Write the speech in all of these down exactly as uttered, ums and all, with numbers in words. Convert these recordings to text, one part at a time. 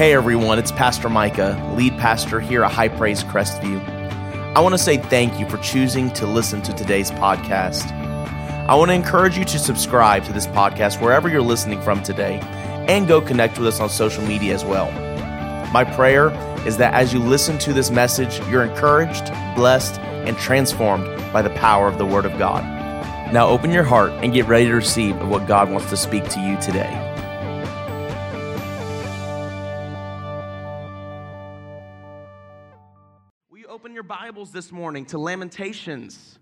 Hey everyone, it's Pastor Micah, lead pastor here at High Praise Crestview. I want to say thank you for choosing to listen to today's podcast. I want to encourage you to subscribe to this podcast wherever you're listening from today, and go connect with us on social media as well. My prayer is that as you listen to this message, you're encouraged, blessed, and transformed by the power of the Word of God. Now open your heart and get ready to receive of what God wants to speak to you today. Will you open your Bibles this morning to Lamentations?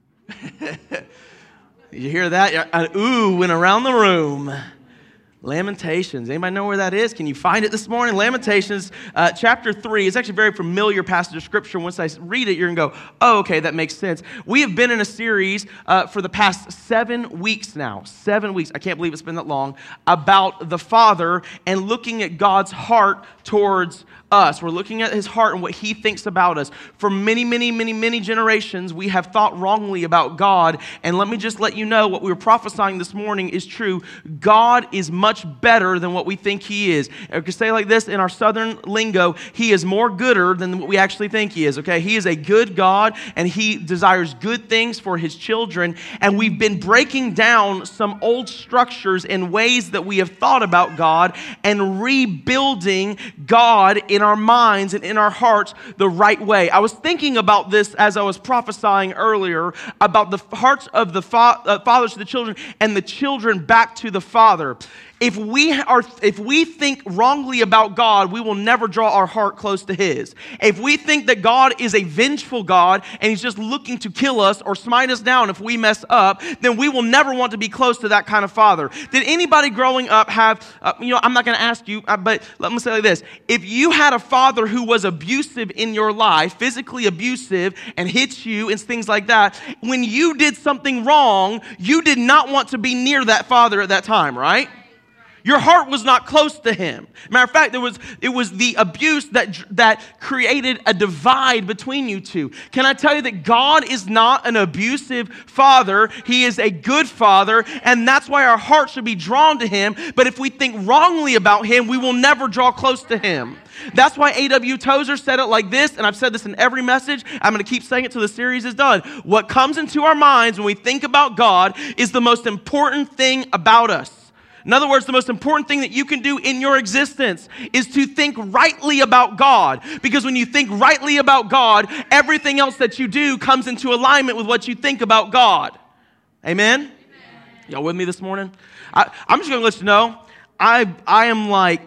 You hear that? An ooh went around the room. Lamentations. Anybody know where that is? Can you find it this morning? Lamentations uh, chapter three. It's actually a very familiar passage of Scripture. Once I read it, you're going to go, oh, okay, that makes sense. We have been in a series uh, for the past seven weeks now. Seven weeks. I can't believe it's been that long. About the Father and looking at God's heart towards us. We're looking at His heart and what He thinks about us. For many, many, many, many generations, we have thought wrongly about God. And let me just let you know what we were prophesying this morning is true. God is much better than what we think He is. I could say like this in our southern lingo, He is more gooder than what we actually think He is, okay? He is a good God, and He desires good things for His children. And we've been breaking down some old structures and ways that we have thought about God and rebuilding God in our minds and in our hearts the right way. I was thinking about this as I was prophesying earlier about the hearts of the fa- uh, fathers to the children and the children back to the Father. If we are, if we think wrongly about God, we will never draw our heart close to His. If we think that God is a vengeful God and He's just looking to kill us or smite us down if we mess up, then we will never want to be close to that kind of Father. Did anybody growing up have, uh, you know, I'm not going to ask you, uh, but let me say like this. If you had a father who was abusive in your life, physically abusive, and hit you and things like that, when you did something wrong, you did not want to be near that father at that time, right? Your heart was not close to him. Matter of fact, there was it was the abuse that, that created a divide between you two. Can I tell you that God is not an abusive father? He is a good father, and that's why our heart should be drawn to Him. But if we think wrongly about Him, we will never draw close to Him. That's why A W Tozer said it like this, and I've said this in every message. I'm going to keep saying it till the series is done. What comes into our minds when we think about God is the most important thing about us. In other words, the most important thing that you can do in your existence is to think rightly about God. Because when you think rightly about God, everything else that you do comes into alignment with what you think about God. Amen? Amen. Y'all with me this morning? I, I'm just going to let you know, I I am like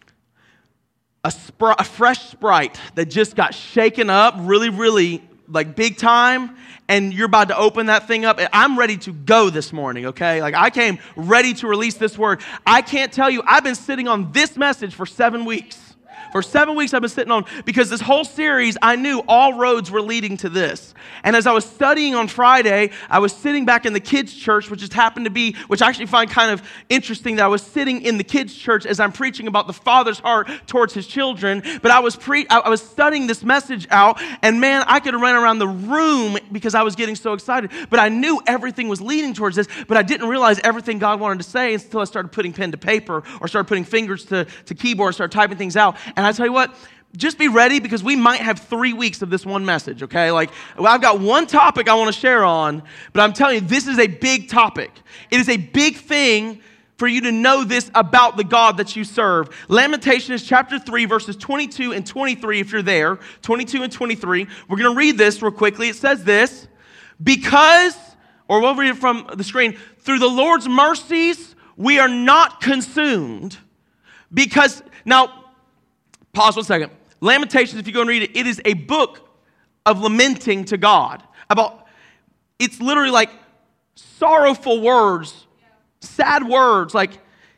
a, spr- a fresh Sprite that just got shaken up really, really like big time. And you're about to open that thing up. I'm ready to go this morning, okay? Like I came ready to release this word. I can't tell you, I've been sitting on this message for seven weeks. For seven weeks I've been sitting on, because this whole series, I knew all roads were leading to this. And as I was studying on Friday, I was sitting back in the kids' church, which just happened to be, which I actually find kind of interesting that I was sitting in the kids' church as I'm preaching about the Father's heart towards His children. But I was pre, I was studying this message out, and man, I could have run around the room because I was getting so excited. But I knew everything was leading towards this, but I didn't realize everything God wanted to say until I started putting pen to paper or started putting fingers to, to keyboard and started typing things out. And I tell you what, just be ready because we might have three weeks of this one message, okay? Like, well, I've got one topic I want to share on, but I'm telling you, this is a big topic. It is a big thing for you to know this about the God that you serve. Lamentations chapter three, verses twenty-two and twenty-three, if you're there, twenty-two and twenty-three. We're going to read this real quickly. It says this, because, or we'll read it from the screen, through the Lord's mercies, we are not consumed, because, now, pause one second. Lamentations, if you go and read it, it is a book of lamenting to God. About, it's literally like sorrowful words, sad words. Like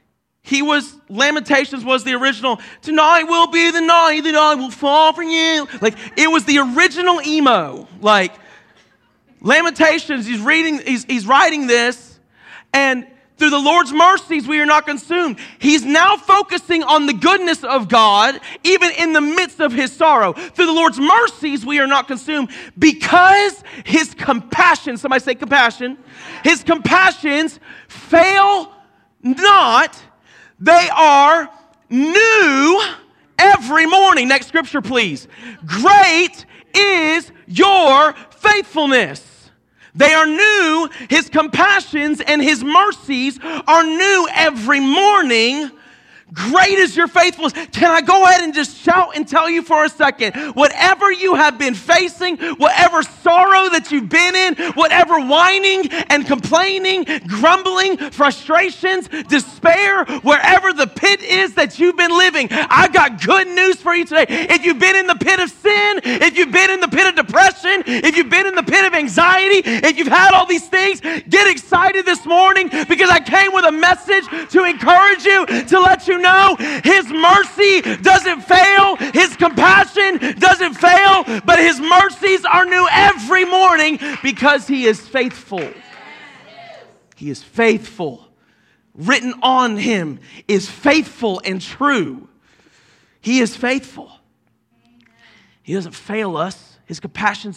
he was, Lamentations was the original, tonight will be the night that I will fall for you. Like it was the original emo. Like Lamentations, he's reading, he's, he's writing this, and through the Lord's mercies, we are not consumed. He's now focusing on the goodness of God, even in the midst of his sorrow. Through the Lord's mercies, we are not consumed because His compassion, somebody say compassion, His compassions fail not. They are new every morning. Next scripture, please. Great is your faithfulness. They are new. His compassions and his mercies are new every morning. Great is your faithfulness. Can I go ahead and just shout and tell you for a second, whatever you have been facing, whatever sorrow that you've been in, whatever whining and complaining, grumbling, frustrations, despair, wherever the pit is that you've been living, I've got good news for you today. If you've been in the pit of sin, if you've been in the pit of depression, if you've been in the pit of anxiety, if you've had all these things, get excited this morning because I came with a message to encourage you, to let you know know his mercy doesn't fail, his compassion doesn't fail, but his mercies are new every morning because he is faithful. He is faithful. Written on him is faithful and true. He is faithful. He doesn't fail us. His compassions,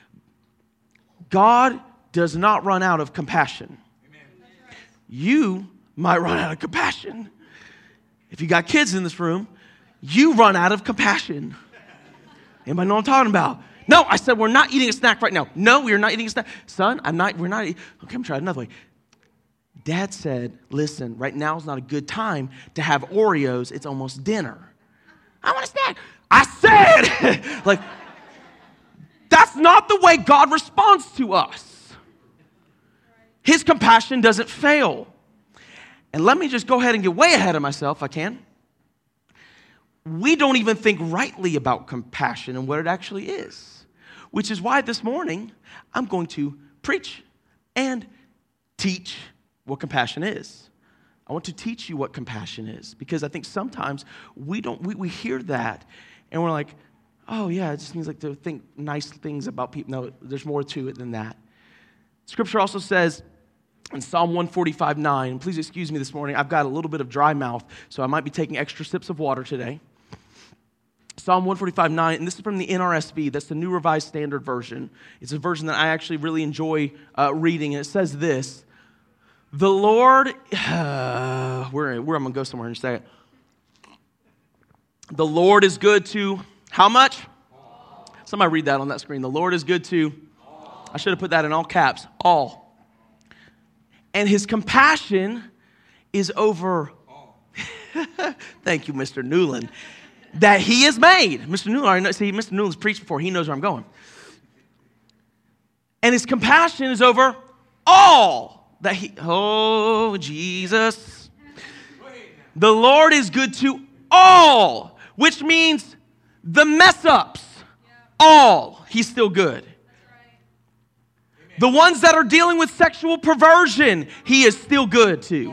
God does not run out of compassion. You might run out of compassion. If you got kids in this room, you run out of compassion. Anybody know what I'm talking about? No, I said we're not eating a snack right now. No, we're not eating a snack. Son, I'm not, we're not eating. Okay, I'm trying another way. Dad said, listen, right now is not a good time to have Oreos. It's almost dinner. I want a snack. I said, like, that's not the way God responds to us. His compassion doesn't fail. And let me just go ahead and get way ahead of myself, if I can. We don't even think rightly about compassion and what it actually is, which is why this morning I'm going to preach and teach what compassion is. I want to teach you what compassion is because I think sometimes we don't we, we hear that and we're like, oh yeah, it just means like to think nice things about people. No, there's more to it than that. Scripture also says in Psalm one forty-five nine, and please excuse me this morning, I've got a little bit of dry mouth, so I might be taking extra sips of water today. Psalm one forty-five nine, and this is from the N R S V, that's the New Revised Standard Version. It's a version that I actually really enjoy uh, reading, and it says this, the Lord, uh, where, where I'm going to go somewhere in a second. The Lord is good to, how much? All. Somebody read that on that screen. The Lord is good to, all. I should have put that in all caps, all. And his compassion is over, thank you, Mister Newland, that he has made. Mister Newland, see, Mister Newland's preached before. He knows where I'm going. And his compassion is over all that he, oh, Jesus. The Lord is good to all, which means the mess ups, all, he's still good. The ones that are dealing with sexual perversion, he is still good to.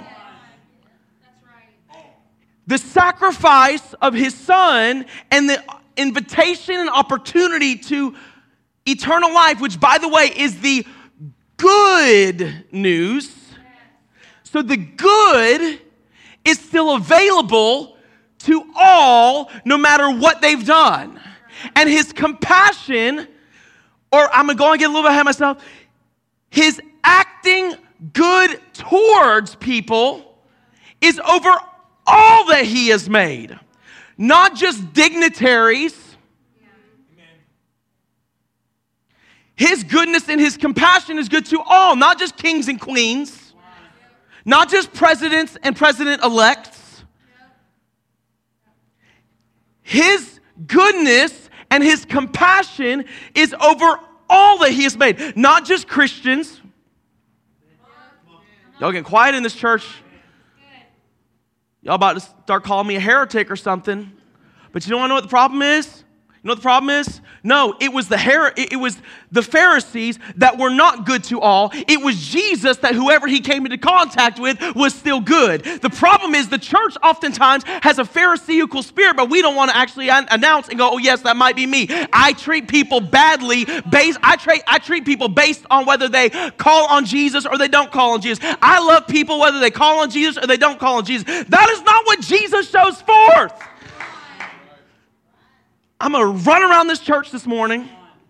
The sacrifice of his son and the invitation and opportunity to eternal life, which, by the way, is the good news. So the good is still available to all, no matter what they've done. And his compassion, or I'm going to go and get a little bit ahead of myself, his acting good towards people is over all that he has made. Not just dignitaries. His goodness and his compassion is good to all, not just kings and queens. Not just presidents and president-elects. His goodness and his compassion is over all that he has made, not just Christians. Y'all getting quiet in this church. Y'all about to start calling me a heretic or something. But you don't want to know what the problem is? You know what the problem is? No, it was the her- it was the Pharisees that were not good to all. It was Jesus that whoever he came into contact with was still good. The problem is the church oftentimes has a Pharisaical spirit, but we don't want to actually an- announce and go, oh yes, that might be me. I treat people badly based, I, tra- I treat people based on whether they call on Jesus or they don't call on Jesus. I love people whether they call on Jesus or they don't call on Jesus. That is not what Jesus shows forth. I'm going to run around this church this morning,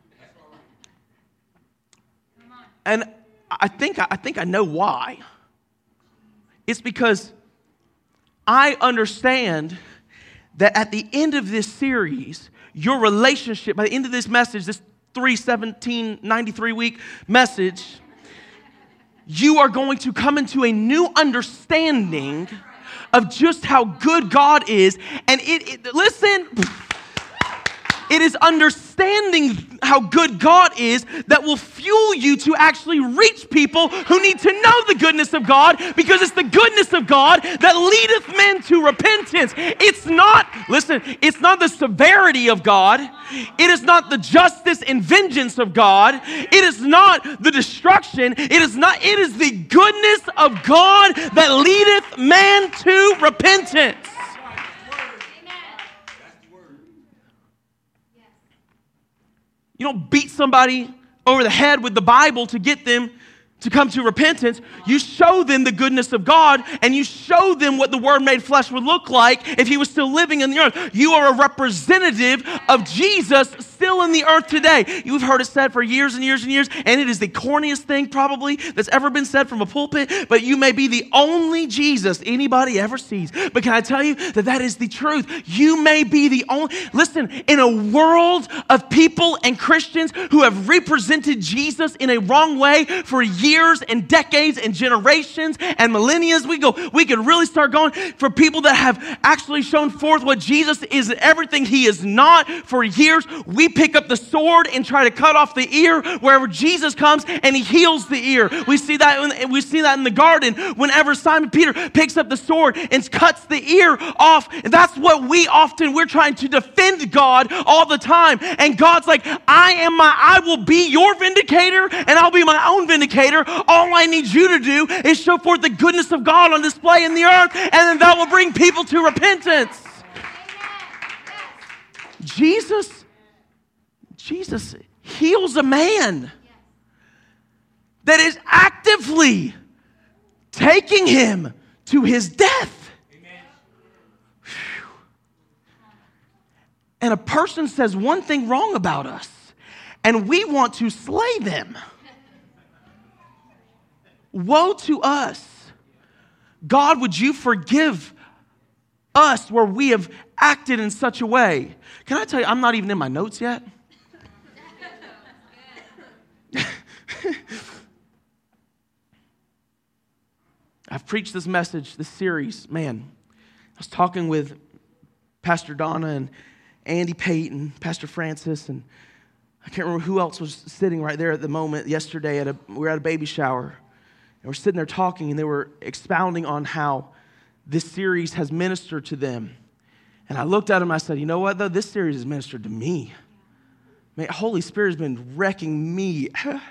and I think, I think I know why. It's because I understand that at the end of this series, your relationship, by the end of this message, this three seventeen ninety-three week message, you are going to come into a new understanding of just how good God is. And it, it listen, it is understanding how good God is that will fuel you to actually reach people who need to know the goodness of God, because it's the goodness of God that leadeth men to repentance. It's not, listen, it's not the severity of God. It is not the justice and vengeance of God. It is not the destruction. It is not, it is the goodness of God that leadeth man to repentance. You don't beat somebody over the head with the Bible to get them to come to repentance. You show them the goodness of God, and you show them what the Word made flesh would look like if He was still living in the earth. You are a representative of Jesus still in the earth today. You've heard it said for years and years and years, and it is the corniest thing probably that's ever been said from a pulpit, but you may be the only Jesus anybody ever sees. But can I tell you that that is the truth? You may be the only, listen, in a world of people and Christians who have represented Jesus in a wrong way for years, years and decades and generations and millennia, we go, we could really start going for people that have actually shown forth what Jesus is and everything He is not for years. We pick up the sword and try to cut off the ear wherever Jesus comes, and He heals the ear. We see that in, we see that in the garden whenever Simon Peter picks up the sword and cuts the ear off. And that's what we often, we're trying to defend God all the time. And God's like, I am my, I will be your vindicator, and I'll be my own vindicator. All I need you to do is show forth the goodness of God on display in the earth, and then that will bring people to repentance. Jesus, Jesus heals a man that is actively taking him to his death. Whew. And a person says one thing wrong about us, and we want to slay them. Woe to us. God, would you forgive us where we have acted in such a way? Can I tell you, I'm not even in my notes yet. I've preached this message, this series. Man, I was talking with Pastor Donna and Andy Payton, Pastor Francis, and I can't remember who else was sitting right there at the moment yesterday. At a, we were at a baby shower. And we're sitting there talking, and they were expounding on how this series has ministered to them. And I looked at them and I said, you know what, though? This series has ministered to me. Man, Holy Spirit has been wrecking me.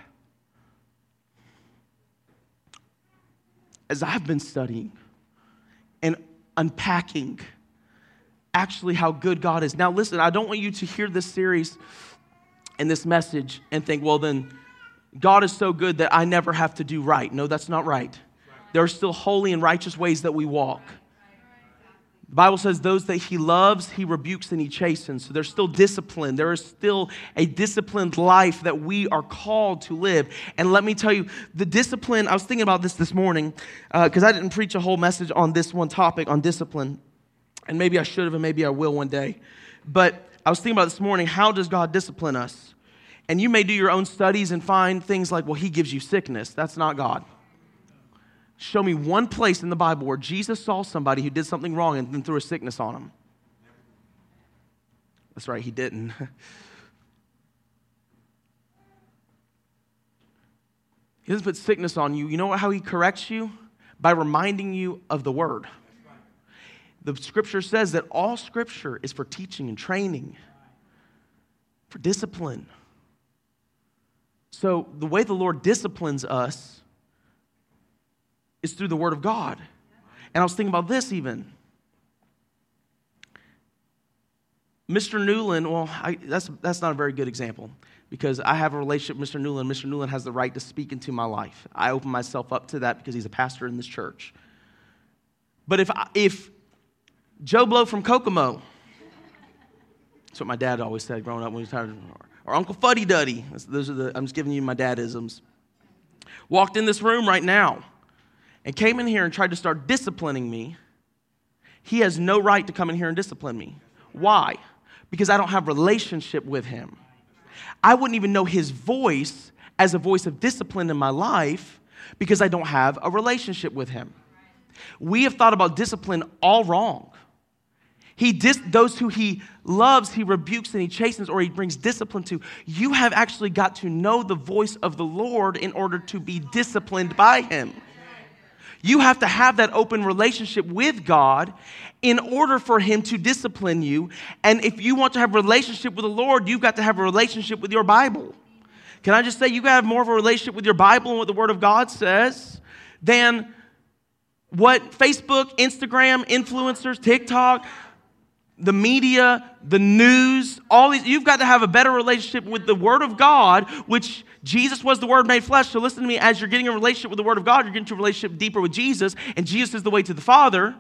As I've been studying and unpacking actually how good God is. Now, listen, I don't want you to hear this series and this message and think, well, then, God is so good that I never have to do right. No, that's not right. There are still holy and righteous ways that we walk. The Bible says those that He loves, He rebukes and He chastens. So there's still discipline. There is still a disciplined life that we are called to live. And let me tell you, the discipline, I was thinking about this this morning because uh, I didn't preach a whole message on this one topic, on discipline. And maybe I should have, and maybe I will one day. But I was thinking about this morning, how does God discipline us? And you may do your own studies and find things like, well, He gives you sickness. That's not God. Show me one place in the Bible where Jesus saw somebody who did something wrong and then threw a sickness on him. That's right, He didn't. He doesn't put sickness on you. You know how He corrects you? By reminding you of the Word. The Scripture says that all Scripture is for teaching and training, for discipline. So the way the Lord disciplines us is through the Word of God. And I was thinking about this even. Mister Newland, well, I, that's, that's not a very good example because I have a relationship with Mister Newland. Mister Newland has the right to speak into my life. I open myself up to that because he's a pastor in this church. But if, if Joe Blow from Kokomo, that's what my dad always said growing up when he was tired, or Uncle Fuddy Duddy, those are the, I'm just giving you my dad-isms, walked in this room right now and came in here and tried to start disciplining me, he has no right to come in here and discipline me. Why? Because I don't have relationship with him. I wouldn't even know his voice as a voice of discipline in my life because I don't have a relationship with him. We have thought about discipline all wrong. He dis- those who he loves, he rebukes and he chastens, or he brings discipline to. You have actually got to know the voice of the Lord in order to be disciplined by him. You have to have that open relationship with God in order for him to discipline you. And if you want to have a relationship with the Lord, you've got to have a relationship with your Bible. Can I just say, you got to have more of a relationship with your Bible and what the Word of God says than what Facebook, Instagram, influencers, TikTok, the media, the news, all these. You've got to have a better relationship with the Word of God, which Jesus was the Word made flesh. So listen to me, as you're getting a relationship with the Word of God, you're getting to a relationship deeper with Jesus, and Jesus is the way to the Father.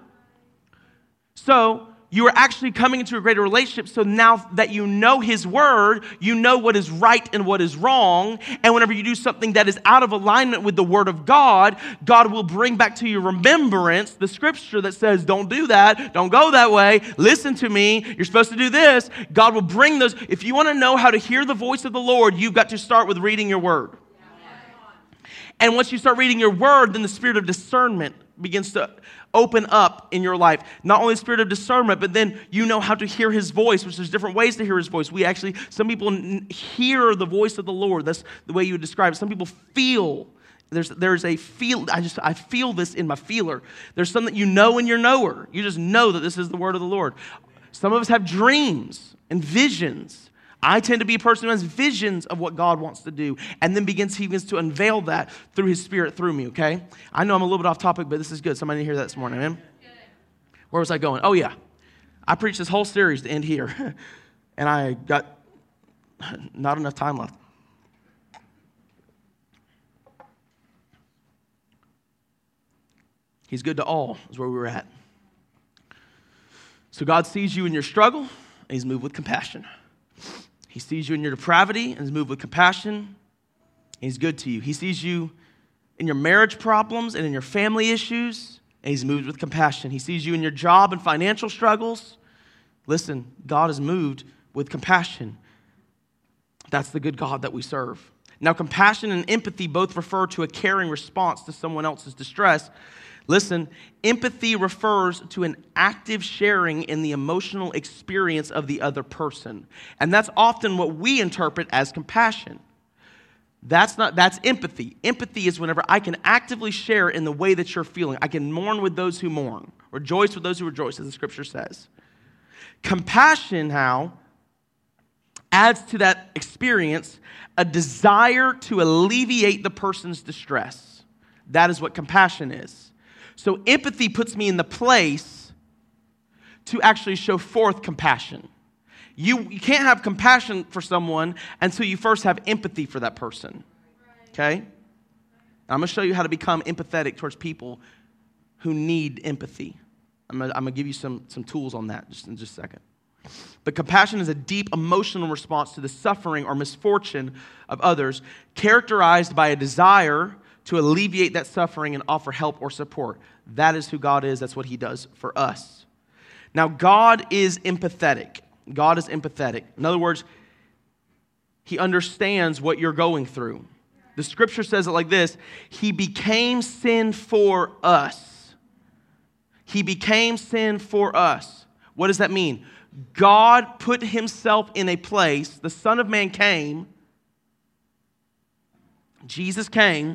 So you are actually coming into a greater relationship. So now that you know his word, you know what is right and what is wrong. And whenever you do something that is out of alignment with the word of God, God will bring back to your remembrance the scripture that says, don't do that. Don't go that way. Listen to me. You're supposed to do this. God will bring those. If you want to know how to hear the voice of the Lord, you've got to start with reading your word. And once you start reading your word, then the spirit of discernment begins to open up in your life. Not only the spirit of discernment, but then you know how to hear his voice, which there's different ways to hear his voice. We actually, some people n- hear the voice of the Lord. That's the way you would describe it. Some people feel. There's there's a feel. I just I feel this in my feeler. There's something you know in your knower. You just know that this is the word of the Lord. Some of us have dreams and visions. I tend to be a person who has visions of what God wants to do, and then begins he begins to unveil that through his spirit through me, okay? I know I'm a little bit off topic, but this is good. Somebody need to hear that this morning, amen? Where was I going? Oh, yeah. I preached this whole series to end here, and I got not enough time left. He's good to all is where we were at. So God sees you in your struggle, and he's moved with compassion. He sees you in your depravity and is moved with compassion. He's good to you. He sees you in your marriage problems and in your family issues, and he's moved with compassion. He sees you in your job and financial struggles. Listen, God is moved with compassion. That's the good God that we serve. Now, compassion and empathy both refer to a caring response to someone else's distress. Listen, empathy refers to an active sharing in the emotional experience of the other person. And that's often what we interpret as compassion. That's not, that's empathy. Empathy is whenever I can actively share in the way that you're feeling. I can mourn with those who mourn, rejoice with those who rejoice, as the scripture says. Compassion, how, adds to that experience a desire to alleviate the person's distress. That is what compassion is. So empathy puts me in the place to actually show forth compassion. You, you can't have compassion for someone until you first have empathy for that person. Okay? I'm going to show you how to become empathetic towards people who need empathy. I'm going to, I'm going to give you some, some tools on that just in just a second. But compassion is a deep emotional response to the suffering or misfortune of others, characterized by a desire to alleviate that suffering and offer help or support. That is who God is. That's what he does for us. Now, God is empathetic. God is empathetic. In other words, he understands what you're going through. The scripture says it like this: he became sin for us. He became sin for us. What does that mean? God put himself in a place. The Son of Man came. Jesus came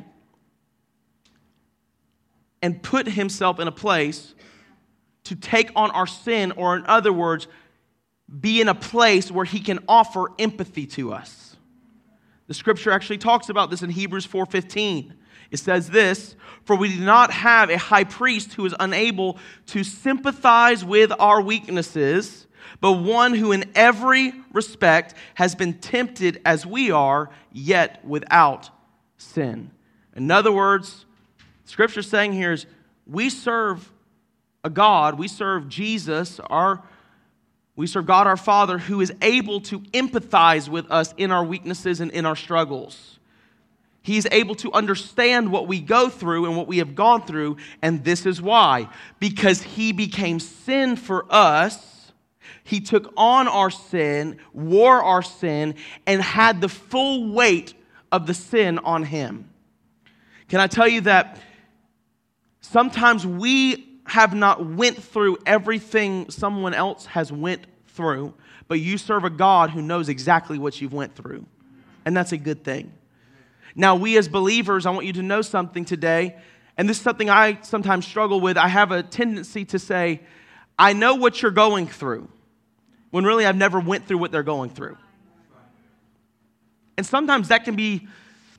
and put himself in a place to take on our sin, or in other words, be in a place where he can offer empathy to us. The scripture actually talks about this in Hebrews four fifteen. It says this: for we do not have a high priest who is unable to sympathize with our weaknesses, but one who in every respect has been tempted as we are, yet without sin. In other words, Scripture saying here is we serve a God, we serve Jesus, our, we serve God our Father, who is able to empathize with us in our weaknesses and in our struggles. He's able to understand what we go through and what we have gone through, and this is why. Because he became sin for us. He took on our sin, wore our sin, and had the full weight of the sin on him. Can I tell you that sometimes we have not went through everything someone else has went through, but you serve a God who knows exactly what you've went through, and that's a good thing. Now, we as believers, I want you to know something today, and this is something I sometimes struggle with. I have a tendency to say, I know what you're going through, when really I've never went through what they're going through. And sometimes that can be,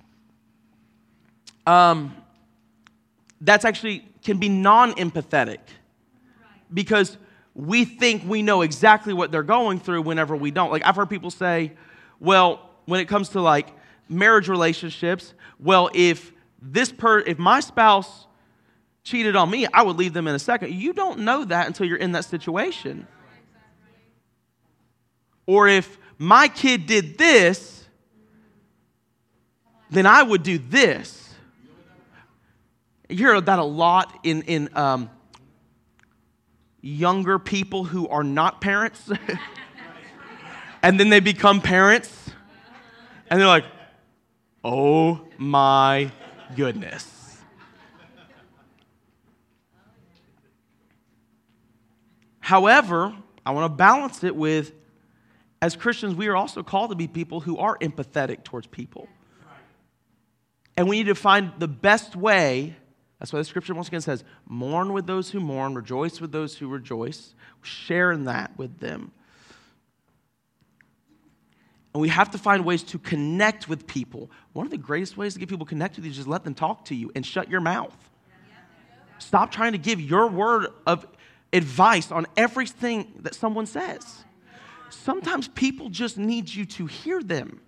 um, that's actually can be non-empathetic, because we think we know exactly what they're going through whenever we don't. Like, I've heard people say, well, when it comes to like marriage relationships, well, if this per if my spouse cheated on me, I would leave them in a second. You don't know that until you're in that situation. Or if my kid did this, then I would do this. You hear that a lot in, in um, younger people who are not parents. And then they become parents. And they're like, oh my goodness. However, I want to balance it with, as Christians, we are also called to be people who are empathetic towards people. And we need to find the best way. That's why the scripture once again says, mourn with those who mourn, rejoice with those who rejoice. Share in that with them. And we have to find ways to connect with people. One of the greatest ways to get people connected with you is just let them talk to you and shut your mouth. Stop trying to give your word of advice on everything that someone says. Sometimes people just need you to hear them.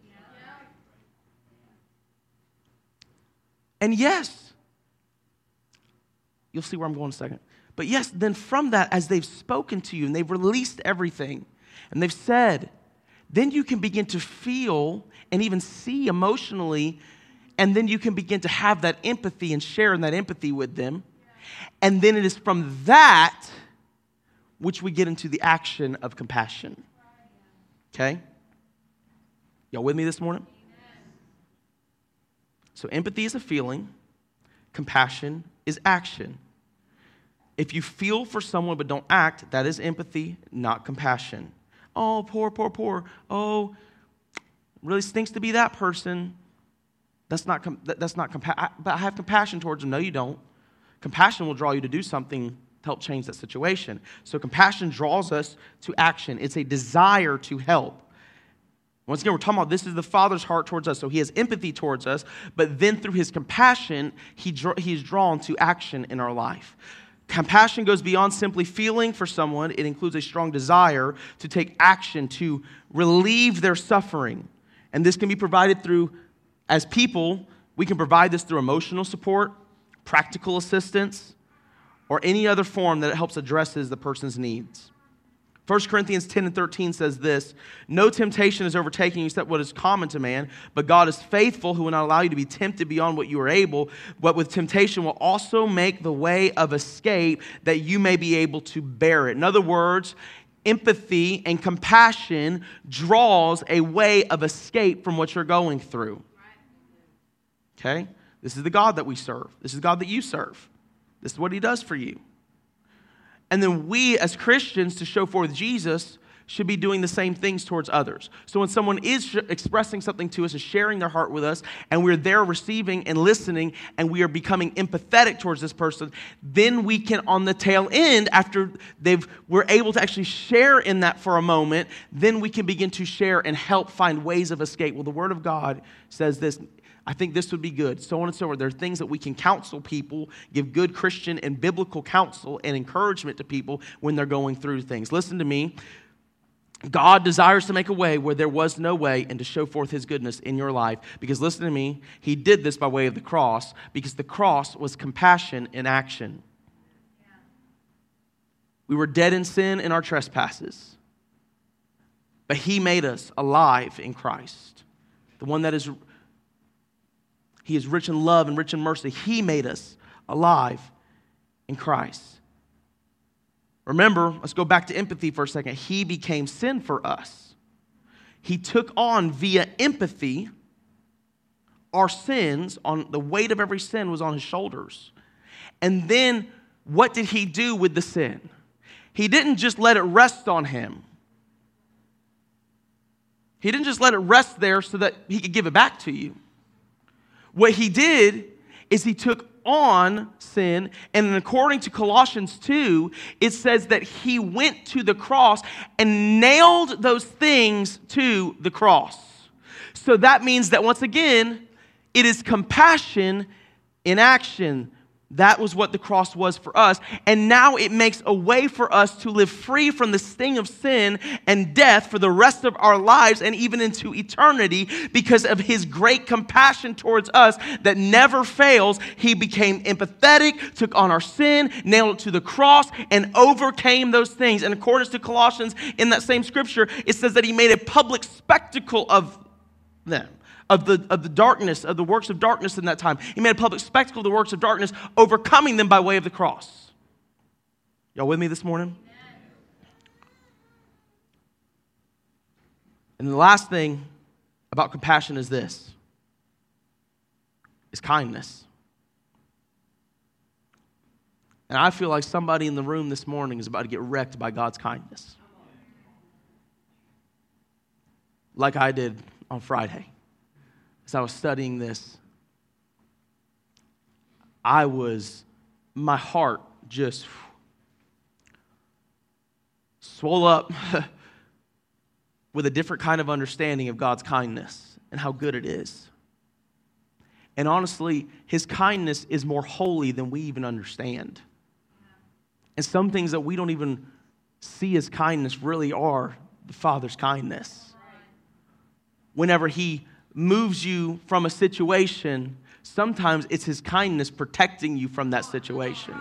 And yes, you'll see where I'm going in a second. But yes, then from that, as they've spoken to you and they've released everything and they've said, then you can begin to feel and even see emotionally, and then you can begin to have that empathy and share in that empathy with them. And then it is from that which we get into the action of compassion. Okay? Y'all with me this morning? So empathy is a feeling. Compassion is action. If you feel for someone but don't act, that is empathy, not compassion. Oh, poor, poor, poor. Oh, really stinks to be that person. That's not, that's not compassion. But I have compassion towards them. No, you don't. Compassion will draw you to do something to help change that situation. So compassion draws us to action. It's a desire to help. Once again, we're talking about this is the Father's heart towards us. So he has empathy towards us, but then through his compassion, he he's drawn to action in our life. Compassion goes beyond simply feeling for someone. It includes a strong desire to take action to relieve their suffering. And this can be provided through, as people, we can provide this through emotional support, practical assistance, or any other form that helps addresses the person's needs. First Corinthians ten and thirteen says this, no temptation is overtaking you except what is common to man, but God is faithful who will not allow you to be tempted beyond what you are able, but with temptation will also make the way of escape that you may be able to bear it. In other words, empathy and compassion draws a way of escape from what you're going through. Okay? This is the God that we serve. This is the God that you serve. This is what he does for you. And then we as Christians, to show forth Jesus, should be doing the same things towards others. So when someone is sh- expressing something to us, is sharing their heart with us, and we're there receiving and listening, and we are becoming empathetic towards this person, then we can, on the tail end, after they've we're able to actually share in that for a moment, then we can begin to share and help find ways of escape. Well, the Word of God says this. I think this would be good, so on and so forth. There are things that we can counsel people, give good Christian and biblical counsel and encouragement to people when they're going through things. Listen to me. God desires to make a way where there was no way and to show forth his goodness in your life. Because listen to me, he did this by way of the cross because the cross was compassion in action. We were dead in sin and our trespasses, but he made us alive in Christ, the one that is He is rich in love and rich in mercy. He made us alive in Christ. Remember, let's go back to empathy for a second. He became sin for us. He took on via empathy our sins. On the weight of every sin was on his shoulders. And then what did he do with the sin? He didn't just let it rest on him. He didn't just let it rest there so that he could give it back to you. What he did is he took on sin, and according to Colossians two, it says that he went to the cross and nailed those things to the cross. So that means that once again, it is compassion in action. That was what the cross was for us. And now it makes a way for us to live free from the sting of sin and death for the rest of our lives and even into eternity because of his great compassion towards us that never fails. He became empathetic, took on our sin, nailed it to the cross, and overcame those things. And according to Colossians, in that same scripture, it says that he made a public spectacle of them. Of the, of the darkness, of the works of darkness in that time. He made a public spectacle of the works of darkness, overcoming them by way of the cross. Y'all with me this morning? And the last thing about compassion is this, is kindness. And I feel like somebody in the room this morning is about to get wrecked by God's kindness. Like I did on Friday. As I was studying this, I was, my heart just swelled up with a different kind of understanding of God's kindness and how good it is. And honestly, his kindness is more holy than we even understand. And some things that we don't even see as kindness really are the Father's kindness. Whenever he moves you from a situation, sometimes it's his kindness protecting you from that situation.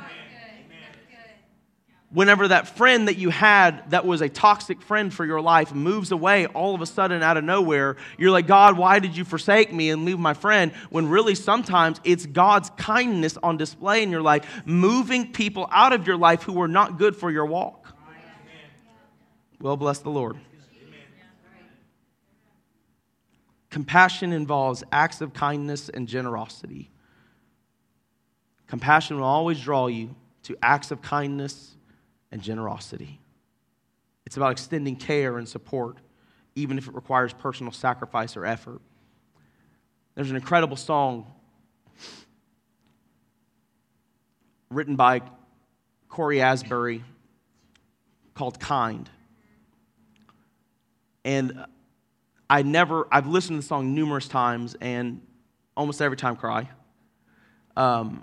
Whenever that friend that you had that was a toxic friend for your life moves away all of a sudden out of nowhere, you're like, God, why did you forsake me and leave my friend? When really sometimes it's God's kindness on display in your life, moving people out of your life who were not good for your walk. Well, bless the Lord. Compassion involves acts of kindness and generosity. Compassion will always draw you to acts of kindness and generosity. It's about extending care and support, even if it requires personal sacrifice or effort. There's an incredible song written by Corey Asbury called Kind. And I never, I've listened to the song numerous times and almost every time cry. Um,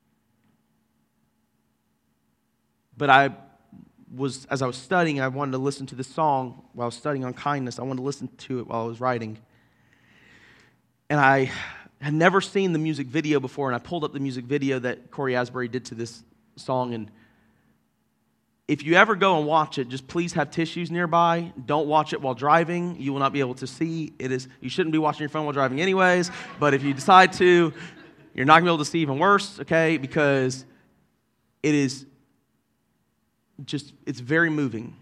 but I was, as I was studying, I wanted to listen to this song while I was studying on kindness. I wanted to listen to it while I was writing. And I had never seen the music video before, and I pulled up the music video that Corey Asbury did to this song. And if you ever go and watch it, just please have tissues nearby. Don't watch it while driving. You will not be able to see. It is. You shouldn't be watching your phone while driving anyways, but if you decide to, you're not going to be able to see even worse, okay? Because it is just, it's very moving.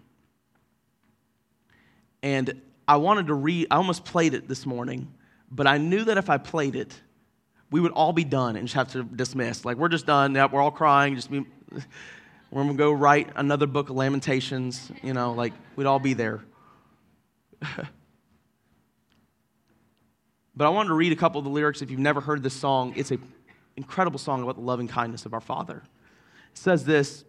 And I wanted to read, I almost played it this morning, but I knew that if I played it, we would all be done and just have to dismiss. Like, we're just done. Yep, we're all crying. Just be... We're going to go write another book of Lamentations, you know, like we'd all be there. But I wanted to read a couple of the lyrics. If you've never heard this song, it's an incredible song about the loving kindness of our Father. It says this.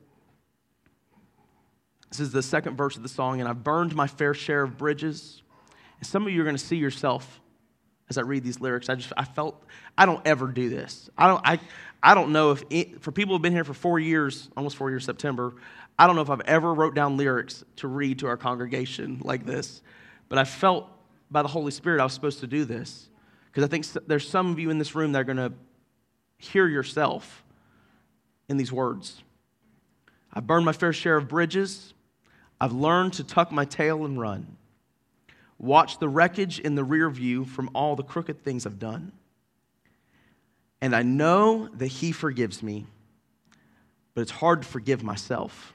This is the second verse of the song. And I've burned my fair share of bridges. And some of you are going to see yourself as I read these lyrics. I just, I felt, I don't ever do this. I don't, I, I don't know if, it, for people who have been here for four years, almost four years September, I don't know if I've ever wrote down lyrics to read to our congregation like this. But I felt by the Holy Spirit I was supposed to do this. Because I think there's some of you in this room that are going to hear yourself in these words. I've burned my fair share of bridges. I've learned to tuck my tail and run. Watch the wreckage in the rear view from all the crooked things I've done. And I know that he forgives me, but it's hard to forgive myself.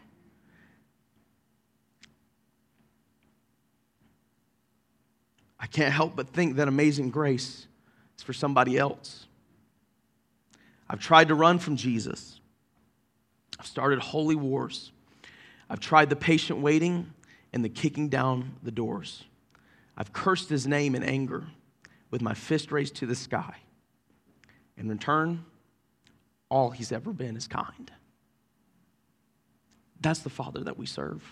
I can't help but think that amazing grace is for somebody else. I've tried to run from Jesus. I've started holy wars. I've tried the patient waiting and the kicking down the doors. I've cursed his name in anger with my fist raised to the sky. In return, all he's ever been is kind. That's the Father that we serve.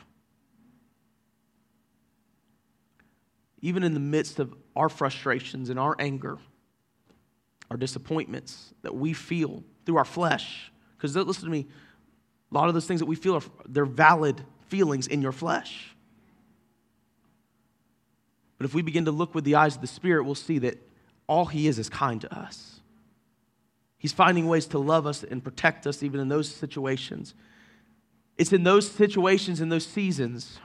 Even in the midst of our frustrations and our anger, our disappointments that we feel through our flesh, because listen to me, a lot of those things that we feel, are they're valid feelings in your flesh. But if we begin to look with the eyes of the Spirit, we'll see that all he is is kind to us. He's finding ways to love us and protect us even in those situations. It's in those situations, in those seasons,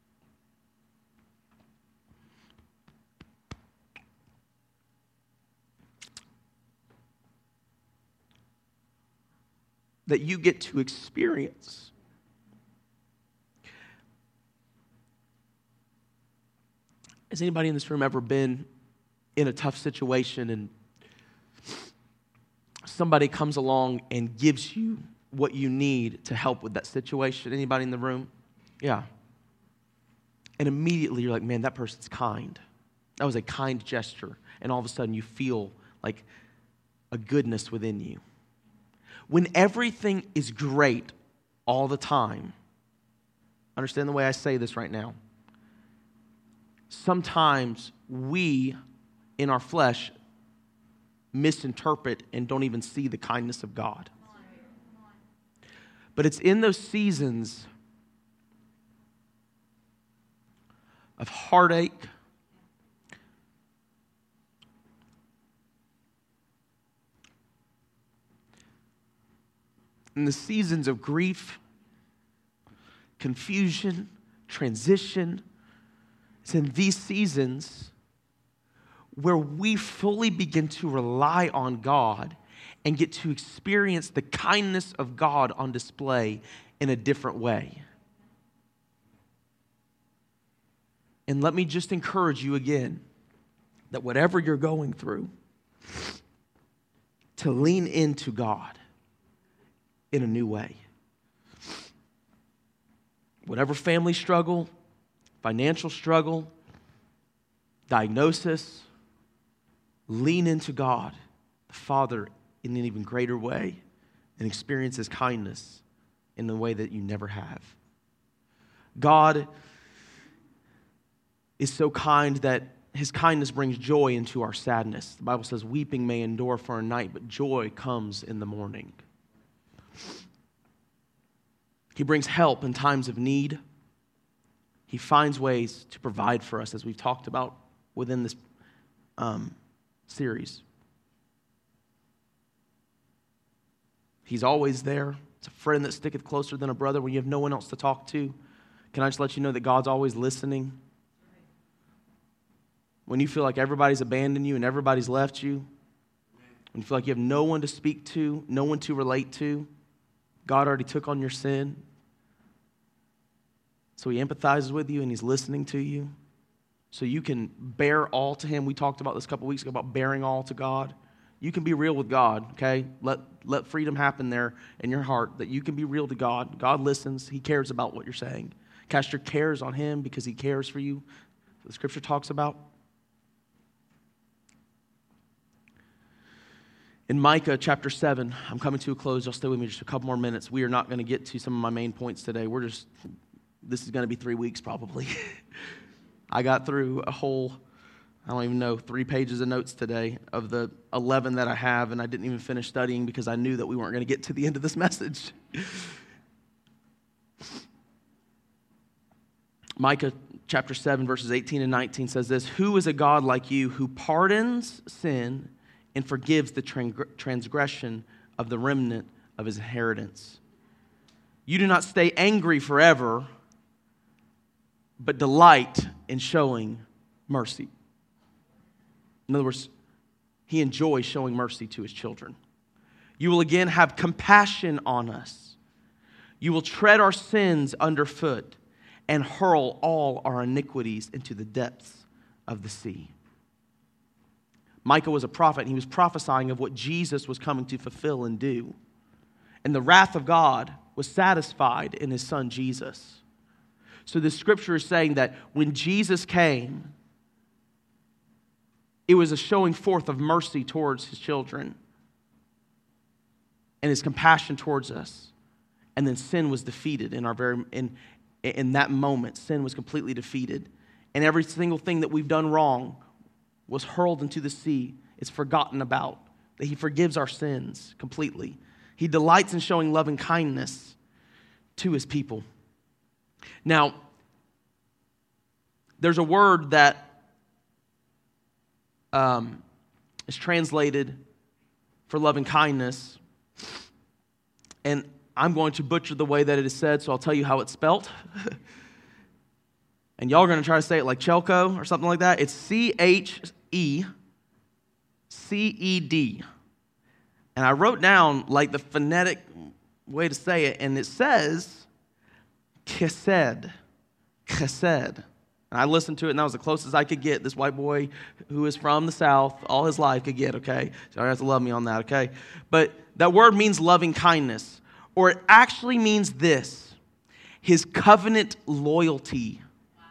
that you get to experience has anybody in this room ever been in a tough situation and somebody comes along and gives you what you need to help with that situation? Anybody in the room? Yeah. And immediately you're like, man, that person's kind. That was a kind gesture. And all of a sudden you feel like a goodness within you. When everything is great all the time, understand the way I say this right now. Sometimes we, in our flesh, misinterpret and don't even see the kindness of God. But it's in those seasons of heartache, in the seasons of grief, confusion, transition. It's in these seasons where we fully begin to rely on God and get to experience the kindness of God on display in a different way. And let me just encourage you again that whatever you're going through, to lean into God in a new way. Whatever family struggle, financial struggle, diagnosis, lean into God, the Father, in an even greater way and experience his kindness in a way that you never have. God is so kind that his kindness brings joy into our sadness. The Bible says, weeping may endure for a night, but joy comes in the morning. He brings help in times of need. He finds ways to provide for us, as we've talked about within this um, series. He's always there. It's a friend that sticketh closer than a brother when you have no one else to talk to. Can I just let you know that God's always listening? When you feel like everybody's abandoned you and everybody's left you, when you feel like you have no one to speak to, no one to relate to, God already took on your sin. So he empathizes with you and he's listening to you. So you can bear all to him. We talked about this a couple weeks ago about bearing all to God. You can be real with God, okay? Let, let freedom happen there in your heart, that you can be real to God. God listens. He cares about what you're saying. Cast your cares on him because he cares for you. The scripture talks about. In Micah chapter seven, I'm coming to a close. Y'all stay with me just a couple more minutes. We are not going to get to some of my main points today. We're just, this is going to be three weeks probably. I got through a whole, I don't even know, three pages of notes today of the eleven that I have, and I didn't even finish studying because I knew that we weren't going to get to the end of this message. Micah chapter seven, verses eighteen and nineteen says this, "Who is a God like you who pardons sin and forgives the transgression of the remnant of his inheritance? You do not stay angry forever, but delight in showing mercy." In other words, he enjoys showing mercy to his children. You will again have compassion on us. You will tread our sins underfoot and hurl all our iniquities into the depths of the sea. Micah was a prophet, and he was prophesying of what Jesus was coming to fulfill and do. And the wrath of God was satisfied in his son Jesus. So the scripture is saying that when Jesus came, it was a showing forth of mercy towards his children and his compassion towards us. And then sin was defeated in our very in, in that moment. Sin was completely defeated. And every single thing that we've done wrong was hurled into the sea. It's forgotten about. That he forgives our sins completely. He delights in showing love and kindness to his people. Now, there's a word that um, is translated for love and kindness. And I'm going to butcher the way that it is said, so I'll tell you how it's spelt. And y'all are going to try to say it like Chelko or something like that. It's C H E C E D. And I wrote down like the phonetic way to say it, and it says chesed. Chesed. And I listened to it, and that was the closest I could get. This white boy who is from the South all his life could get, okay? So you have to love me on that, okay? But that word means loving kindness. Or it actually means this, his covenant loyalty. Wow.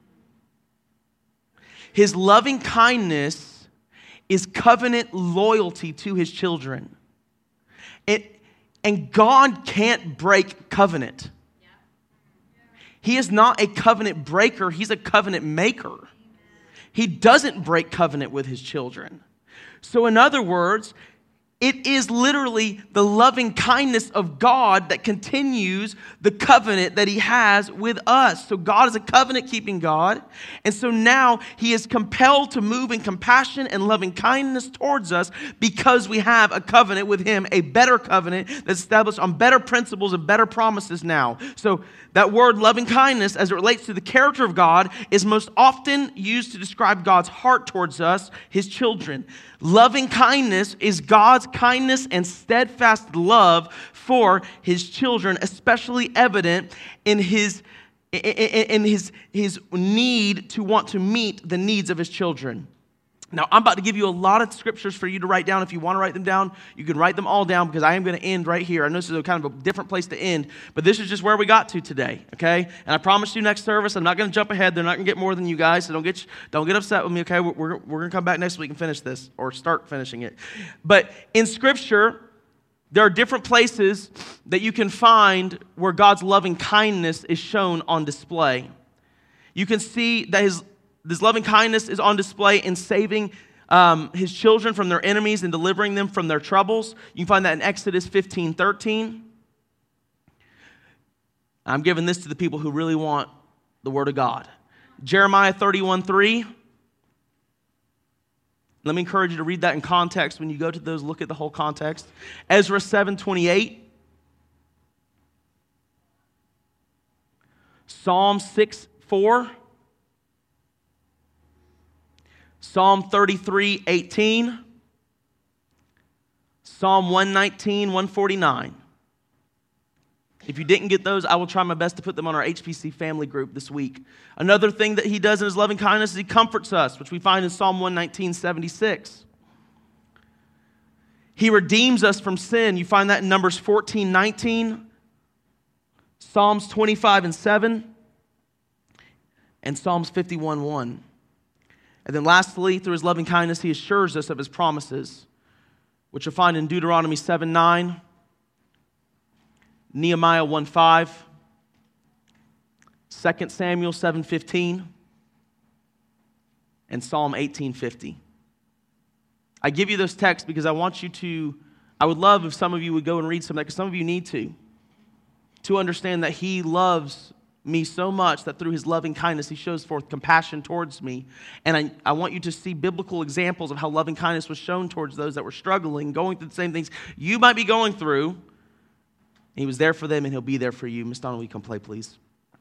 His loving kindness is covenant loyalty to his children. It, and God can't break covenant. Yeah. Yeah. He is not a covenant breaker, he's a covenant maker. Amen. He doesn't break covenant with his children. So in other words, it is literally the loving kindness of God that continues the covenant that he has with us. So God is a covenant-keeping God. And so now he is compelled to move in compassion and loving kindness towards us because we have a covenant with him, a better covenant that's established on better principles and better promises now. So that word loving kindness, as it relates to the character of God, is most often used to describe God's heart towards us, his children. Loving kindness is God's kindness and steadfast love for his children, especially evident in his in his his need to want to meet the needs of his children. Now, I'm about to give you a lot of scriptures for you to write down. If you want to write them down, you can write them all down because I am going to end right here. I know this is a kind of a different place to end, but this is just where we got to today, okay? And I promise you next service, I'm not going to jump ahead. They're not going to get more than you guys, so don't get don't get upset with me, okay? We're, we're, we're going to come back next week and finish this or start finishing it. But in Scripture, there are different places that you can find where God's loving kindness is shown on display. You can see that his This loving kindness is on display in saving um, his children from their enemies and delivering them from their troubles. You can find that in Exodus fifteen thirteen. I'm giving this to the people who really want the Word of God. Jeremiah thirty-one three. Let me encourage you to read that in context. When you go to those, look at the whole context. Ezra seven twenty-eight. Psalm six four. Psalm thirty-three eighteen, Psalm one nineteen one forty-nine. If you didn't get those, I will try my best to put them on our H P C family group this week. Another thing that he does in his loving kindness is he comforts us, which we find in Psalm one nineteen seventy-six. He redeems us from sin. You find that in Numbers fourteen nineteen, Psalms twenty-five and seven, and Psalms fifty-one one. And then lastly, through his loving kindness, he assures us of his promises, which you'll find in Deuteronomy seven nine, Nehemiah one five, Second Samuel seven fifteen, and Psalm eighteen fifty. I give you those texts because I want you to, I would love if some of you would go and read some of that, because some of you need to, to understand that he loves me so much that through his loving kindness, he shows forth compassion towards me. And I, I want you to see biblical examples of how loving kindness was shown towards those that were struggling, going through the same things you might be going through. He was there for them, and he'll be there for you. Miss Donna, will you come play, please?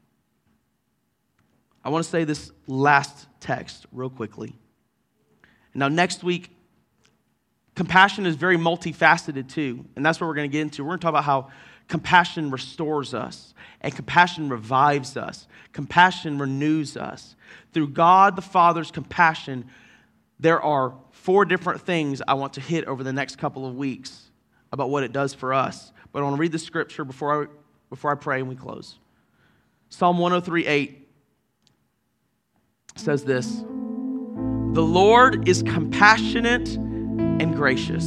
I want to say this last text real quickly. Now, next week, compassion is very multifaceted too, and that's what we're going to get into. We're going to talk about how compassion restores us, and compassion revives us. Compassion renews us. Through God the Father's compassion, there are four different things I want to hit over the next couple of weeks about what it does for us. But I want to read the scripture before I, before I pray and we close. Psalm one oh three eight says this: "The Lord is compassionate and gracious,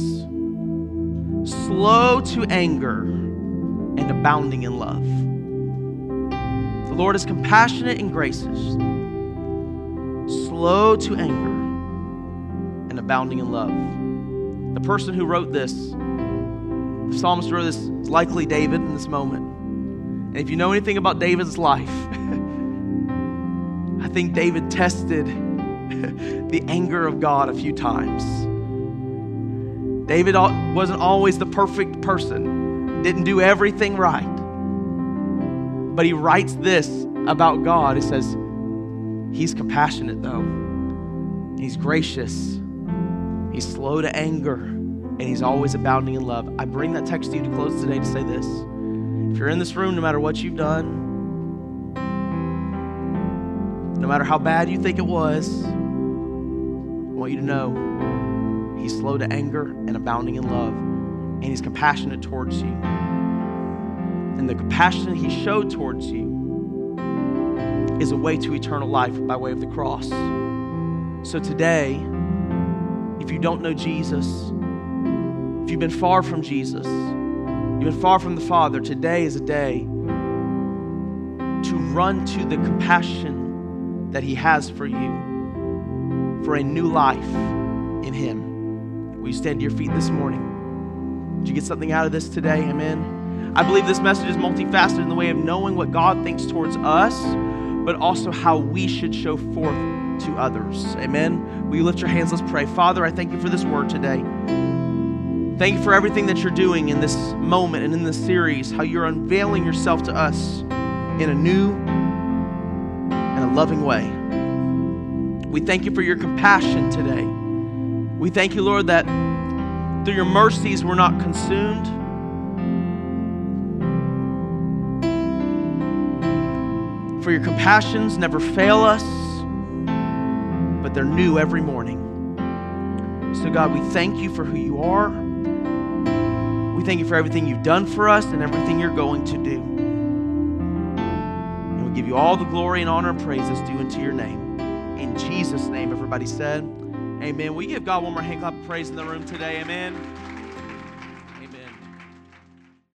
slow to anger, and abounding in love." The Lord is compassionate and gracious, slow to anger, and abounding in love. The person who wrote this, the psalmist wrote this, is likely David in this moment. And if you know anything about David's life, I think David tested the anger of God a few times. David wasn't always the perfect person, didn't do everything right. But he writes this about God. He says, he's compassionate though. He's gracious. He's slow to anger. And he's always abounding in love. I bring that text to you to close today to say this. If you're in this room, no matter what you've done, no matter how bad you think it was, I want you to know he's slow to anger and abounding in love. And he's compassionate towards you. And the compassion he showed towards you is a way to eternal life by way of the cross. So today, if you don't know Jesus, if you've been far from Jesus, you've been far from the Father, today is a day to run to the compassion that he has for you, for a new life in him. Will you stand to your feet this morning? Did you get something out of this today? Amen. I believe this message is multifaceted in the way of knowing what God thinks towards us, but also how we should show forth to others. Amen. Will you lift your hands? Let's pray. Father, I thank you for this word today. Thank you for everything that you're doing in this moment and in this series, how you're unveiling yourself to us in a new and a loving way. We thank you for your compassion today. We thank you, Lord, that through your mercies we're not consumed. For your compassions never fail us, but they're new every morning. So God, we thank you for who you are. We thank you for everything you've done for us and everything you're going to do. And we give you all the glory and honor and praise that's due into your name. In Jesus' name, everybody said, amen. We give God one more hand clap of praise in the room today. Amen.